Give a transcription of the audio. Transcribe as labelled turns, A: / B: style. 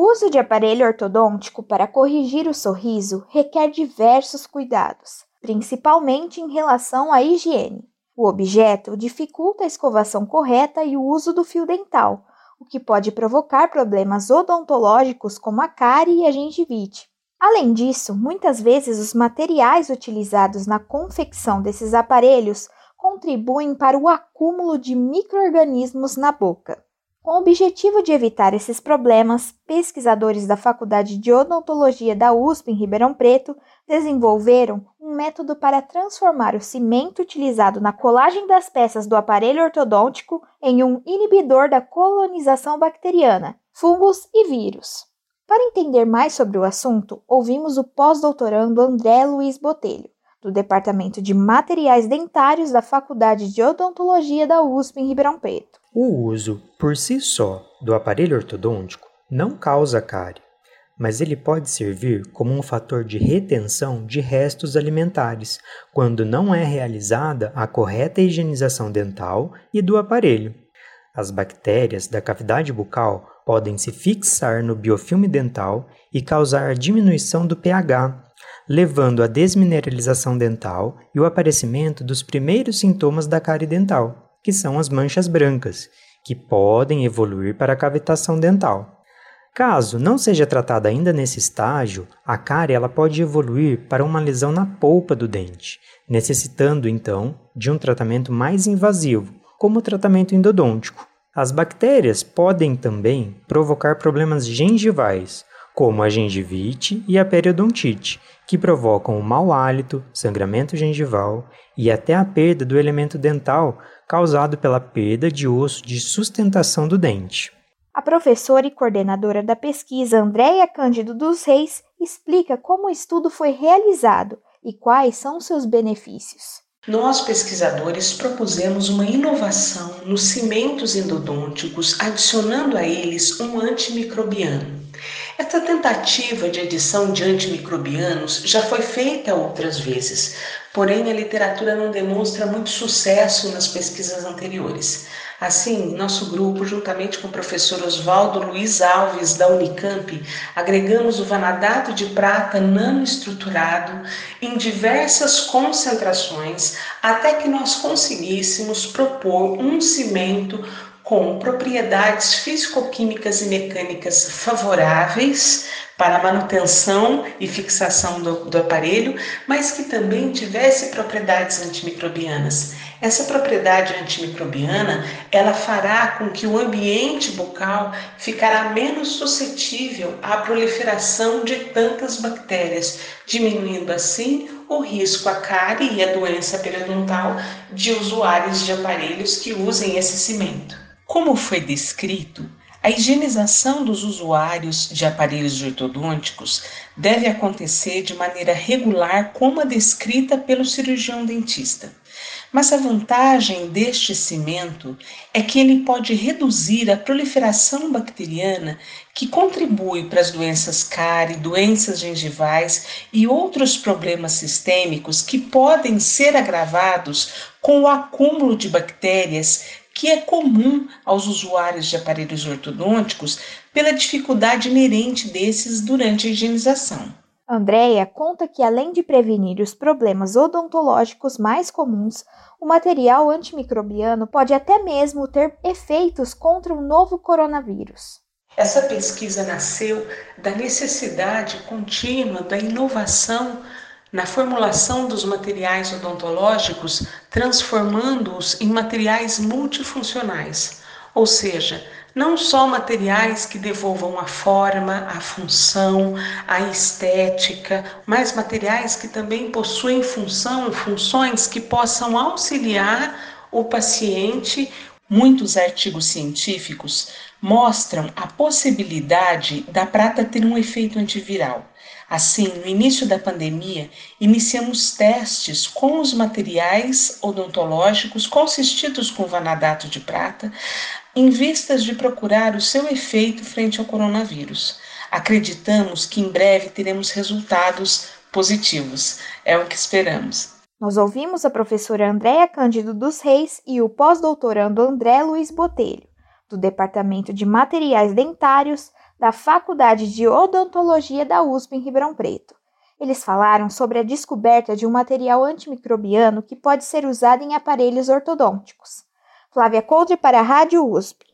A: O uso de aparelho ortodôntico para corrigir o sorriso requer diversos cuidados, principalmente em relação à higiene. O objeto dificulta a escovação correta e o uso do fio dental, o que pode provocar problemas odontológicos como a cárie e a gengivite. Além disso, muitas vezes os materiais utilizados na confecção desses aparelhos contribuem para o acúmulo de micro-organismos na boca. Com o objetivo de evitar esses problemas, pesquisadores da Faculdade de Odontologia da USP em Ribeirão Preto desenvolveram um método para transformar o cimento utilizado na colagem das peças do aparelho ortodôntico em um inibidor da colonização bacteriana, fungos e vírus. Para entender mais sobre o assunto, ouvimos o pós-doutorando André Luiz Botelho, do Departamento de Materiais Dentários da Faculdade de Odontologia da USP em Ribeirão Preto.
B: O uso, por si só, do aparelho ortodôntico não causa cárie, mas ele pode servir como um fator de retenção de restos alimentares, quando não é realizada a correta higienização dental e do aparelho. As bactérias da cavidade bucal podem se fixar no biofilme dental e causar diminuição do pH, levando à desmineralização dental e o aparecimento dos primeiros sintomas da cárie dental, que são as manchas brancas, que podem evoluir para a cavitação dental. Caso não seja tratada ainda nesse estágio, a cárie ela pode evoluir para uma lesão na polpa do dente, necessitando então de um tratamento mais invasivo, como o tratamento endodôntico. As bactérias podem também provocar problemas gengivais, como a gengivite e a periodontite, que provocam o mau hálito, sangramento gengival e até a perda do elemento dental causado pela perda de osso de sustentação do dente.
A: A professora e coordenadora da pesquisa Andréia Cândido dos Reis explica como o estudo foi realizado e quais são seus benefícios.
C: Nós, pesquisadores, propusemos uma inovação nos cimentos endodônticos, adicionando a eles um antimicrobiano. Esta tentativa de adição de antimicrobianos já foi feita outras vezes, porém a literatura não demonstra muito sucesso nas pesquisas anteriores. Assim, nosso grupo, juntamente com o professor Oswaldo Luiz Alves, da Unicamp, agregamos o vanadato de prata nanoestruturado em diversas concentrações até que nós conseguíssemos propor um cimento com propriedades físico-químicas e mecânicas favoráveis para a manutenção e fixação do aparelho, mas que também tivesse propriedades antimicrobianas. Essa propriedade antimicrobiana, ela fará com que o ambiente bucal ficará menos suscetível à proliferação de tantas bactérias, diminuindo assim o risco à cárie e à doença periodontal de usuários de aparelhos que usem esse cimento. Como foi descrito, a higienização dos usuários de aparelhos ortodônticos deve acontecer de maneira regular, como a descrita pelo cirurgião dentista. Mas a vantagem deste cimento é que ele pode reduzir a proliferação bacteriana que contribui para as doenças cárie, doenças gengivais e outros problemas sistêmicos que podem ser agravados com o acúmulo de bactérias que é comum aos usuários de aparelhos ortodônticos pela dificuldade inerente desses durante a higienização.
A: Andréia conta que, além de prevenir os problemas odontológicos mais comuns, o material antimicrobiano pode até mesmo ter efeitos contra o novo coronavírus.
C: Essa pesquisa nasceu da necessidade contínua da inovação na formulação dos materiais odontológicos, transformando-os em materiais multifuncionais, ou seja, não só materiais que devolvam a forma, a função, a estética, mas materiais que também possuem funções que possam auxiliar o paciente. Muitos artigos científicos mostram a possibilidade da prata ter um efeito antiviral. Assim, no início da pandemia, iniciamos testes com os materiais odontológicos consistidos com vanadato de prata, em vistas de procurar o seu efeito frente ao coronavírus. Acreditamos que em breve teremos resultados positivos. É o que esperamos.
A: Nós ouvimos a professora Andréia Cândido dos Reis e o pós-doutorando André Luiz Botelho, do Departamento de Materiais Dentários da Faculdade de Odontologia da USP em Ribeirão Preto. Eles falaram sobre a descoberta de um material antimicrobiano que pode ser usado em aparelhos ortodônticos. Flávia Coldre para a Rádio USP.